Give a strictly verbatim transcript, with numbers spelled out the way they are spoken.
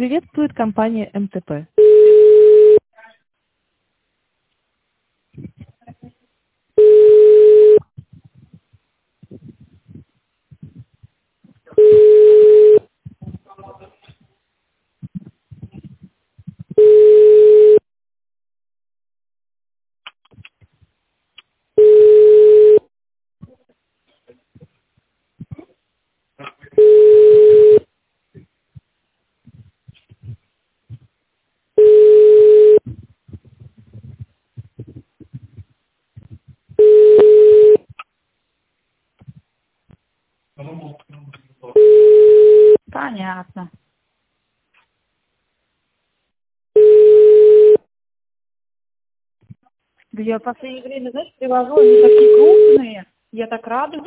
приветствует компания эм тэ пэ. Понятно. Да я в последнее время, знаешь, привожу, они такие крупные. Я так рада.